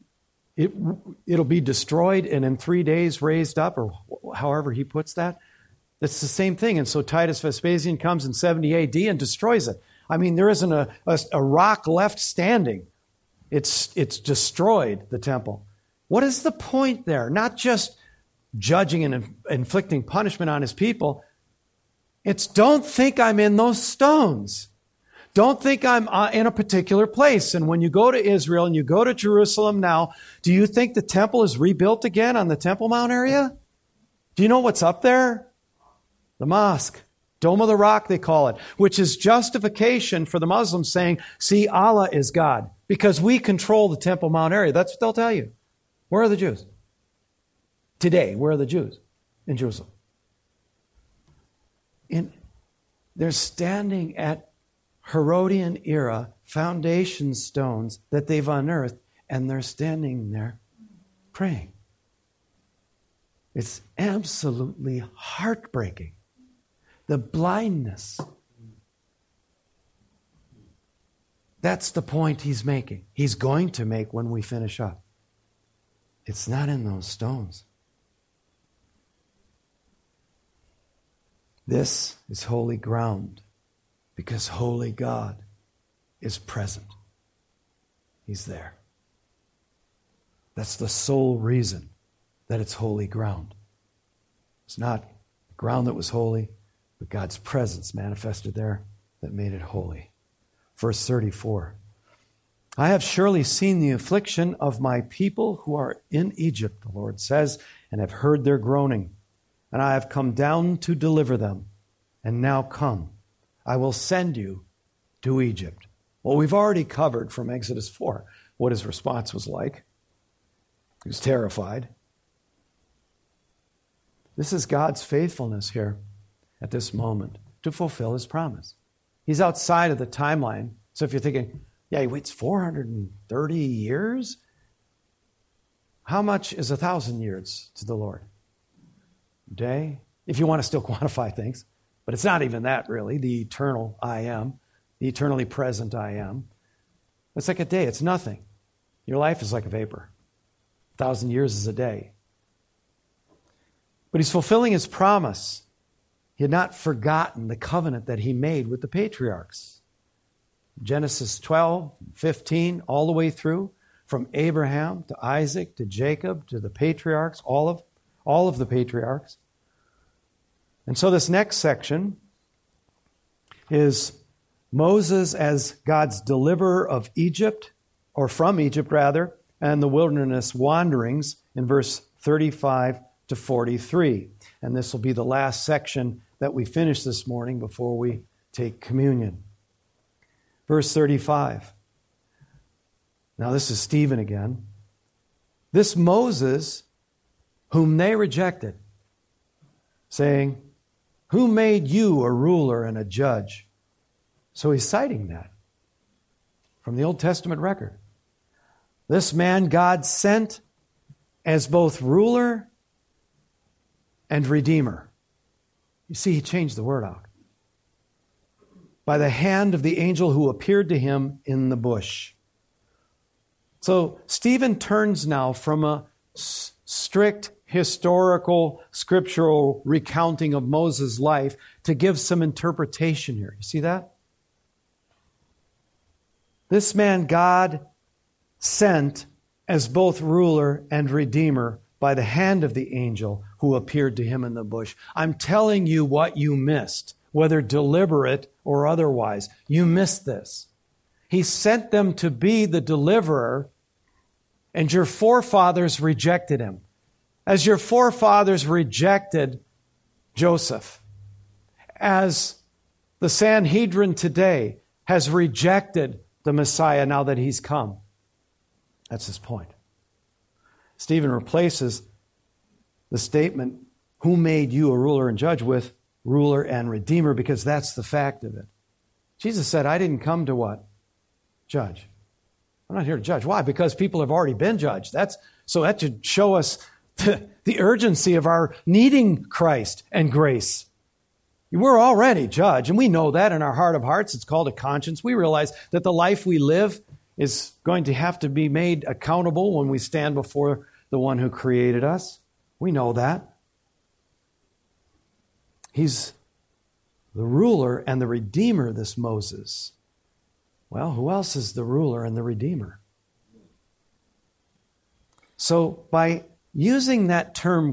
it'll be destroyed and in 3 days raised up, or however he puts that. It's the same thing. And so Titus Vespasian comes in 70 AD and destroys it. I mean, there isn't a rock left standing. It's destroyed, the temple. What is the point there? Not just judging and inflicting punishment on his people. It's don't think I'm in those stones. Don't think I'm in a particular place. And when you go to Israel and you go to Jerusalem now, do you think the temple is rebuilt again on the Temple Mount area? Do you know what's up there? The mosque. Dome of the Rock, they call it, which is justification for the Muslims saying, see, Allah is God, because we control the Temple Mount area. That's what they'll tell you. Where are the Jews? Today, where are the Jews? In Jerusalem. They're standing at Herodian era foundation stones that they've unearthed, and they're standing there praying. It's absolutely heartbreaking. The blindness. That's the point he's making. He's going to make when we finish up. It's not in those stones. This is holy ground because holy God is present. He's there. That's the sole reason that it's holy ground. It's not ground that was holy, but God's presence manifested there that made it holy. Verse 34. I have surely seen the affliction of my people who are in Egypt, the Lord says, and have heard their groaning. And I have come down to deliver them. And now come, I will send you to Egypt. Well, we've already covered from Exodus 4 what his response was like. He was terrified. This is God's faithfulness here at this moment to fulfill his promise. He's outside of the timeline. So if you're thinking, yeah, he waits 430 years? How much is 1,000 years to the Lord? A day? If you want to still quantify things. But it's not even that, really. The eternal I am, the eternally present I am. It's like a day. It's nothing. Your life is like a vapor. 1,000 years is a day. But he's fulfilling his promise. He had not forgotten the covenant that he made with the patriarchs. Genesis 12, 15, all the way through, from Abraham to Isaac to Jacob to the patriarchs, all of the patriarchs. And so this next section is Moses as God's deliverer of Egypt, or from Egypt rather, and the wilderness wanderings in verse 35 to 43. And this will be the last section that we finish this morning before we take communion. Verse 35. Now this is Stephen again. This Moses, whom they rejected, saying, who made you a ruler and a judge? So he's citing that from the Old Testament record. This man God sent as both ruler and redeemer. You see, he changed the word out. By the hand of the angel who appeared to him in the bush. So Stephen turns now from a strict historical, scriptural recounting of Moses' life to give some interpretation here. You see that? This man God sent as both ruler and redeemer by the hand of the angel who appeared to him in the bush. I'm telling you what you missed, whether deliberate or otherwise. You missed this. He sent them to be the deliverer, and your forefathers rejected him. As your forefathers rejected Joseph, as the Sanhedrin today has rejected the Messiah now that he's come. That's his point. Stephen replaces the statement, who made you a ruler and judge, with ruler and redeemer, because that's the fact of it. Jesus said, I didn't come to what? Judge. I'm not here to judge. Why? Because people have already been judged. So that should show us the urgency of our needing Christ and grace. We're already judged, and we know that in our heart of hearts. It's called a conscience. We realize that the life we live is going to have to be made accountable when we stand before the one who created us. We know that. He's the ruler and the redeemer, this Moses. Well, who else is the ruler and the redeemer? So by using that term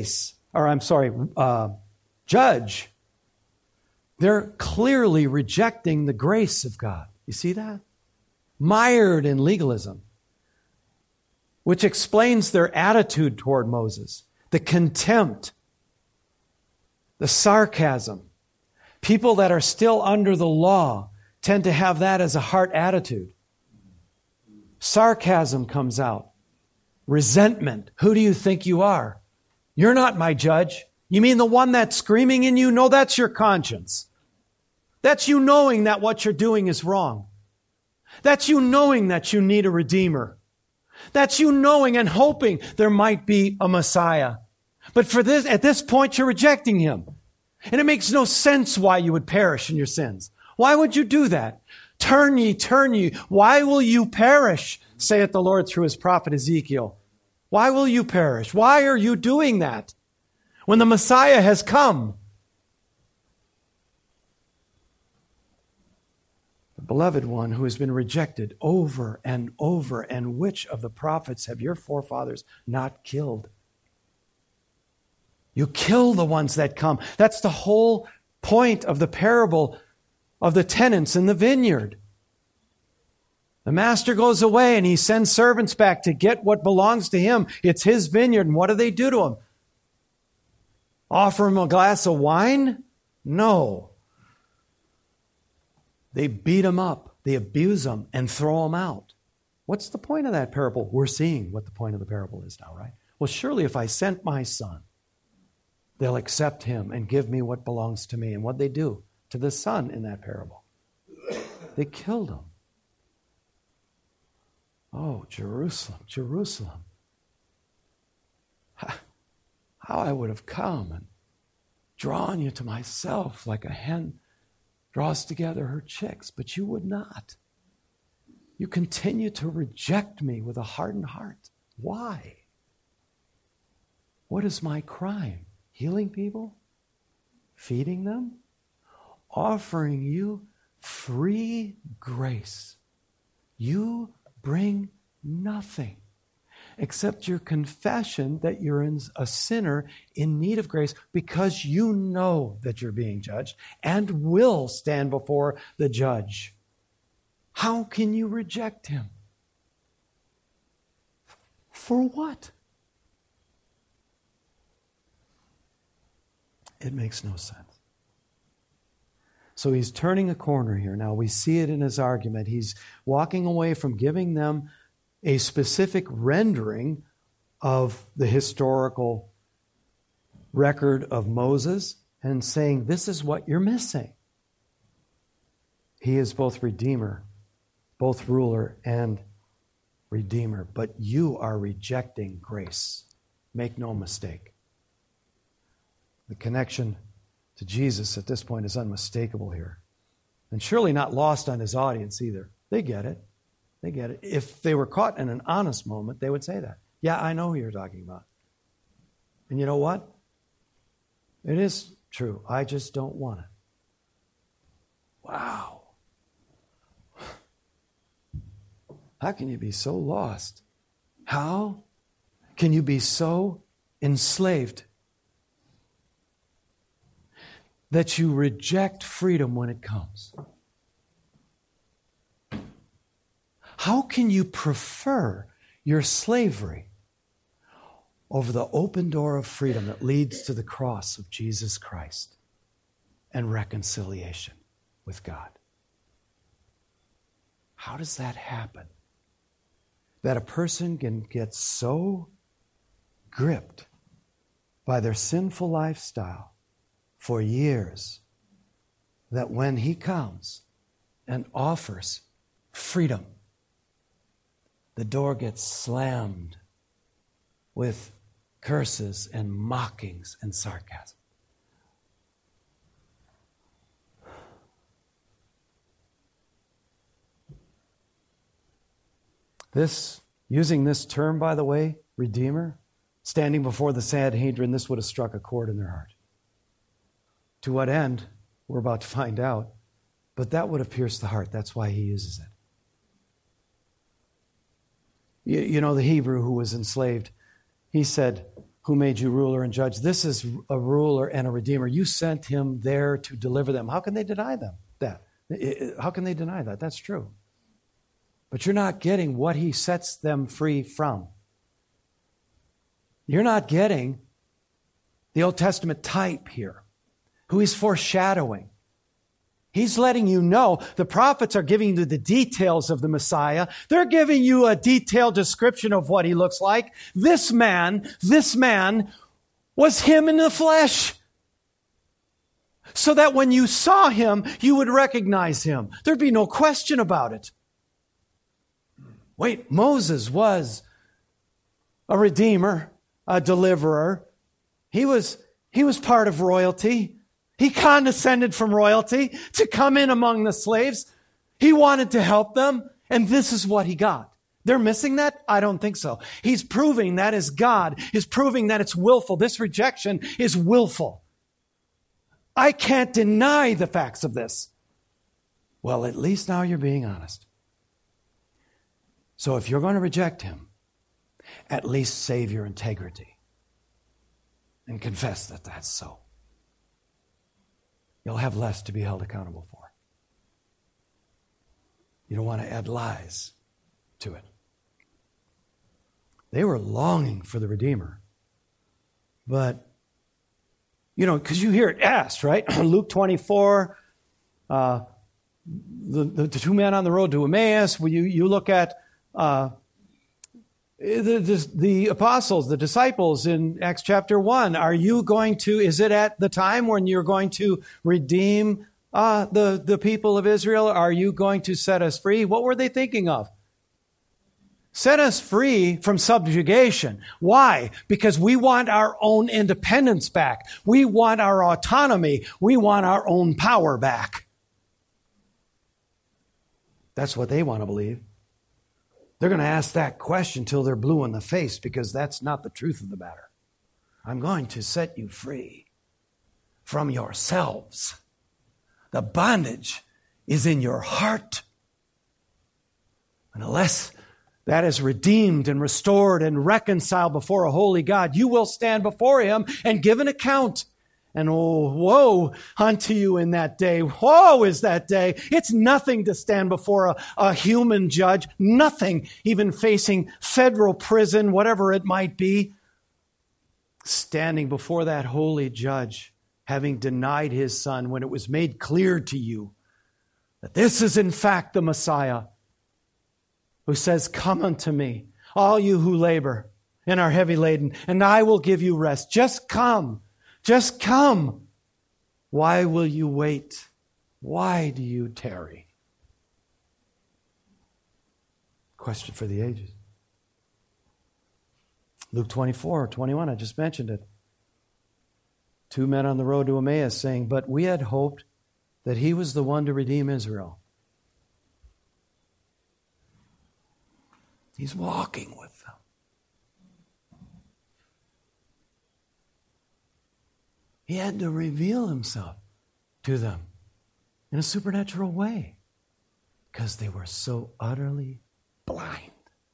judge, they're clearly rejecting the grace of God. You see that? Mired in legalism, which explains their attitude toward Moses, the contempt, the sarcasm. People that are still under the law tend to have that as a heart attitude. Sarcasm comes out. Resentment. Who do you think you are? You're not my judge. You mean the one that's screaming in you? No, that's your conscience. That's you knowing that what you're doing is wrong. That's you knowing that you need a redeemer. That's you knowing and hoping there might be a Messiah. But at this point, you're rejecting him. And it makes no sense why you would perish in your sins. Why would you do that? Turn ye. Why will you perish? Saith the Lord through his prophet Ezekiel. Why will you perish? Why are you doing that when the Messiah has come? The beloved one who has been rejected over and over, and which of the prophets have your forefathers not killed? You kill the ones that come. That's the whole point of the parable of the tenants in the vineyard. The master goes away and he sends servants back to get what belongs to him. It's his vineyard. And what do they do to him? Offer him a glass of wine? No. They beat him up. They abuse him and throw him out. What's the point of that parable? We're seeing what the point of the parable is now, right? Well, surely if I sent my son, they'll accept him and give me what belongs to me. And what they do to the son in that parable? They killed him. Oh, Jerusalem, Jerusalem. How I would have come and drawn you to myself like a hen draws together her chicks, but you would not. You continue to reject me with a hardened heart. Why? What is my crime? Healing people? Feeding them? Offering you free grace. You bring nothing except your confession that you're a sinner in need of grace, because you know that you're being judged and will stand before the judge. How can you reject him? For what? It makes no sense. So he's turning a corner here. Now we see it in his argument. He's walking away from giving them a specific rendering of the historical record of Moses and saying, this is what you're missing. He is both Redeemer, both ruler and Redeemer, but you are rejecting grace. Make no mistake. The connection to Jesus at this point is unmistakable here. And surely not lost on his audience either. They get it. They get it. If they were caught in an honest moment, they would say that. Yeah, I know who you're talking about. And you know what? It is true. I just don't want it. Wow. How can you be so lost? How can you be so enslaved that you reject freedom when it comes? How can you prefer your slavery over the open door of freedom that leads to the cross of Jesus Christ and reconciliation with God? How does that happen? That a person can get so gripped by their sinful lifestyle for years that when he comes and offers freedom, the door gets slammed with curses and mockings and sarcasm. Using this term, by the way, Redeemer, standing before the Sanhedrin, this would have struck a chord in their heart. To what end? We're about to find out. But that would have pierced the heart. That's why he uses it. You know, the Hebrew who was enslaved, he said, who made you ruler and judge? This is a ruler and a redeemer. You sent him there to deliver them. How can they deny them that? How can they deny that? That's true. But you're not getting what he sets them free from. You're not getting the Old Testament type here, who he's foreshadowing. He's letting you know, the prophets are giving you the details of the Messiah. They're giving you a detailed description of what he looks like. This man was him in the flesh. So that when you saw him, you would recognize him. There'd be no question about it. Wait, Moses was a redeemer, a deliverer. He was part of royalty. He condescended from royalty to come in among the slaves. He wanted to help them, and this is what he got. They're missing that? I don't think so. He's proving that is God. He's proving that it's willful. This rejection is willful. I can't deny the facts of this. Well, at least now you're being honest. So if you're going to reject him, at least save your integrity and confess that that's so. You'll have less to be held accountable for. You don't want to add lies to it. They were longing for the Redeemer. But, you know, because you hear it asked, right? Luke 24, the two men on the road to Emmaus, you look at the apostles, the disciples in Acts chapter 1. Is it at the time when you're going to redeem the people of Israel? Are you going to set us free? What were they thinking of? Set us free from subjugation. Why? Because we want our own independence back. We want our autonomy. We want our own power back. That's what they want to believe. They're going to ask that question till they're blue in the face, because that's not the truth of the matter. I'm going to set you free from yourselves. The bondage is in your heart. And unless that is redeemed and restored and reconciled before a holy God, you will stand before him and give an account. And oh, woe unto you in that day. Woe is that day. It's nothing to stand before a human judge. Nothing, even facing federal prison, whatever it might be. Standing before that holy judge, having denied his son when it was made clear to you that this is in fact the Messiah, who says, "Come unto me, all you who labor and are heavy laden, and I will give you rest." Just come. Just come. Why will you wait? Why do you tarry? Question for the ages. Luke 24:21, I just mentioned it. Two men on the road to Emmaus saying, "But we had hoped that he was the one to redeem Israel." He's walking with them. He had to reveal himself to them in a supernatural way because they were so utterly blind.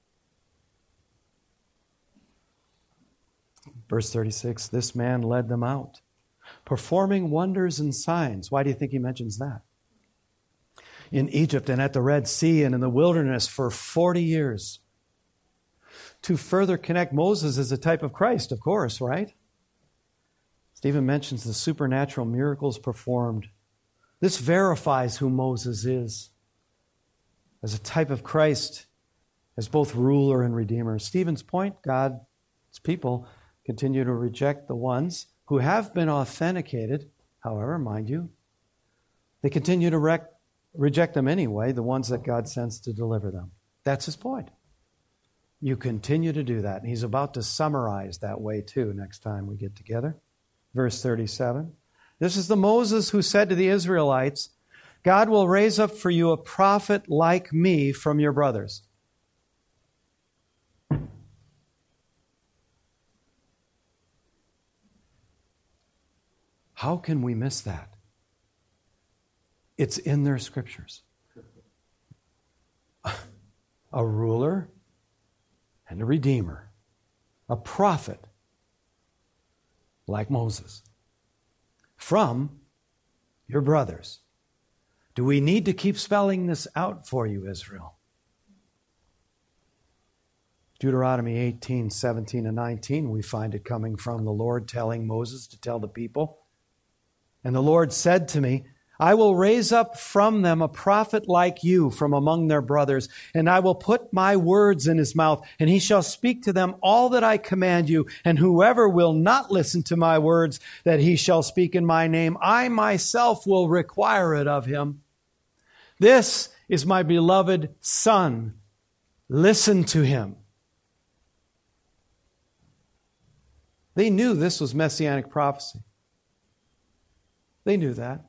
Verse 36, this man led them out, performing wonders and signs. Why do you think he mentions that? In Egypt and at the Red Sea and in the wilderness for 40 years. To further connect Moses as a type of Christ, of course, right? Stephen mentions the supernatural miracles performed. This verifies who Moses is as a type of Christ, as both ruler and redeemer. Stephen's point, God's people continue to reject the ones who have been authenticated. However, mind you, they continue to reject them anyway, the ones that God sends to deliver them. That's his point. You continue to do that. And he's about to summarize that way too next time we get together. Verse 37. This is the Moses who said to the Israelites, God will raise up for you a prophet like me from your brothers. How can we miss that? It's in their scriptures. A ruler and a redeemer, a prophet like Moses, from your brothers. Do we need to keep spelling this out for you, Israel? Deuteronomy 18, 17, and 19, we find it coming from the Lord telling Moses to tell the people. And the Lord said to me, I will raise up from them a prophet like you from among their brothers, and I will put my words in his mouth, and he shall speak to them all that I command you. And whoever will not listen to my words that he shall speak in my name, I myself will require it of him. This is my beloved Son. Listen to him. They knew this was messianic prophecy. They knew that.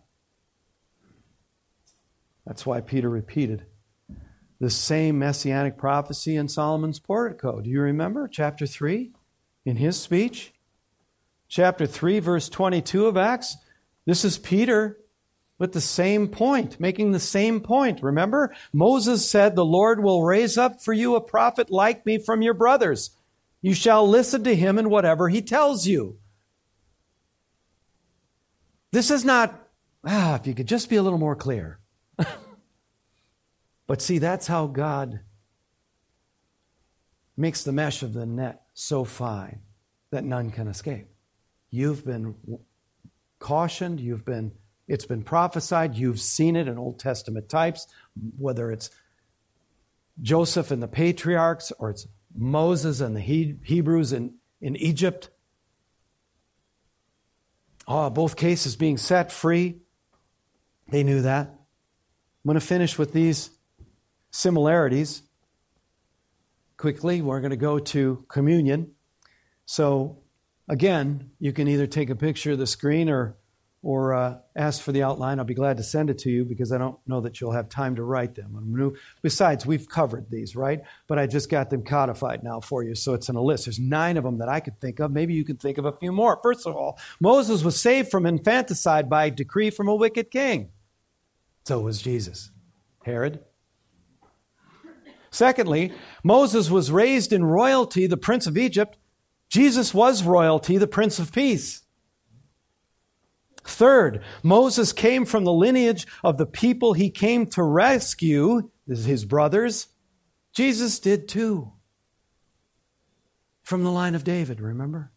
That's why Peter repeated the same messianic prophecy in Solomon's portico. Do you remember chapter 3 in his speech? Chapter 3, verse 22 of Acts. This is Peter with the same point, making the same point. Remember, Moses said, the Lord will raise up for you a prophet like me from your brothers. You shall listen to him in whatever he tells you. This is not, if you could just be a little more clear. But see, that's how God makes the mesh of the net so fine that none can escape. You've been cautioned, it's been prophesied, you've seen it in Old Testament types, whether it's Joseph and the patriarchs or it's Moses and the Hebrews in Egypt. Both cases being set free. They knew that. I'm going to finish with these similarities. Quickly, we're going to go to communion. So, again, you can either take a picture of the screen or ask for the outline. I'll be glad to send it to you because I don't know that you'll have time to write them. Besides, we've covered these, right? But I just got them codified now for you, so it's in a list. There's 9 of them that I could think of. Maybe you can think of a few more. First of all, Moses was saved from infanticide by decree from a wicked king. So was Jesus. Herod. Secondly, Moses was raised in royalty, the Prince of Egypt. Jesus was royalty, the Prince of Peace. Third, Moses came from the lineage of the people he came to rescue, his brothers. Jesus did too. From the line of David, remember?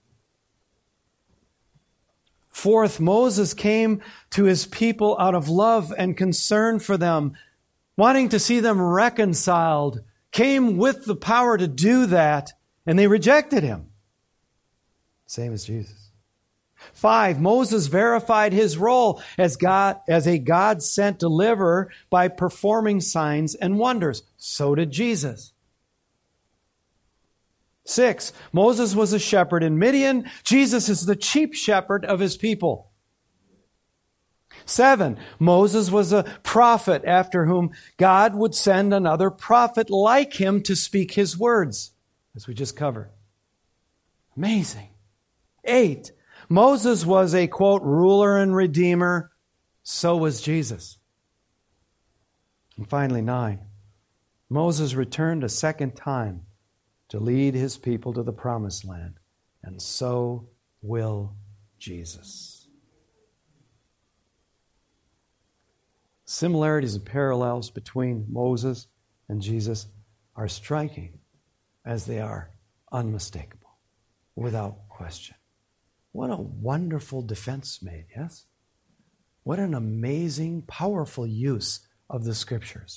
Fourth, Moses came to his people out of love and concern for them, wanting to see them reconciled, came with the power to do that, and they rejected him. Same as Jesus. 5, Moses verified his role as a God-sent deliverer by performing signs and wonders. So did Jesus. 6, Moses was a shepherd in Midian. Jesus is the chief shepherd of his people. 7, Moses was a prophet after whom God would send another prophet like him to speak his words, as we just covered. Amazing. 8, Moses was a, quote, ruler and redeemer. So was Jesus. And finally, 9, Moses returned a second time to lead his people to the promised land. And so will Jesus. Similarities and parallels between Moses and Jesus are striking as they are unmistakable, without question. What a wonderful defense made, yes? What an amazing, powerful use of the Scriptures.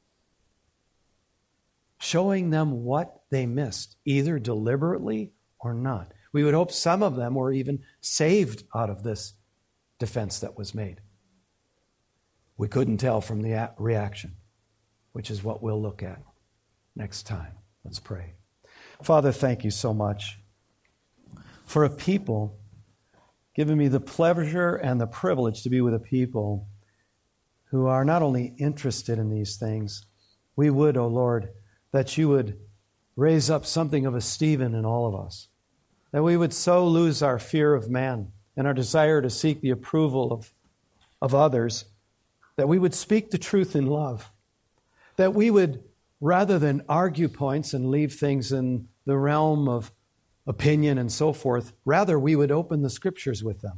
Showing them what they missed, either deliberately or not. We would hope some of them were even saved out of this defense that was made. We couldn't tell from the reaction, which is what we'll look at next time. Let's pray. Father, thank you so much for a people giving me the pleasure and the privilege to be with a people who are not only interested in these things. We would, O Lord, that you would raise up something of a Stephen in all of us, that we would so lose our fear of man and our desire to seek the approval of others, that we would speak the truth in love, that we would, rather than argue points and leave things in the realm of opinion and so forth, rather we would open the Scriptures with them.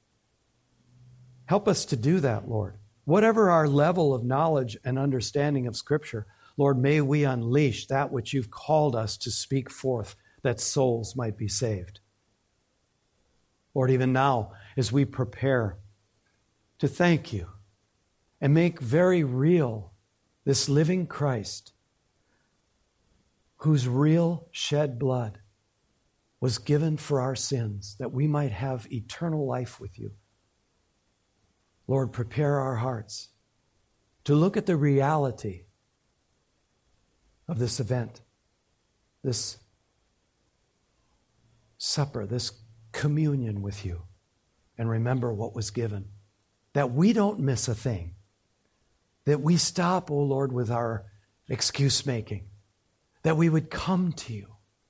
Help us to do that, Lord. Whatever our level of knowledge and understanding of Scripture, Lord, may we unleash that which you've called us to speak forth, that souls might be saved. Lord, even now, as we prepare to thank you and make very real this living Christ, whose real shed blood was given for our sins, that we might have eternal life with you. Lord, prepare our hearts to look at the reality of this event, this supper, this communion with you, and remember what was given, that we don't miss a thing, that we stop, O Lord, with our excuse-making, that we would come to you,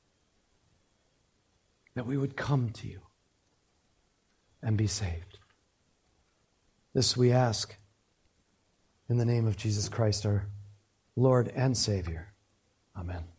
that we would come to you and be saved. This we ask in the name of Jesus Christ, our Lord and Savior. Amen.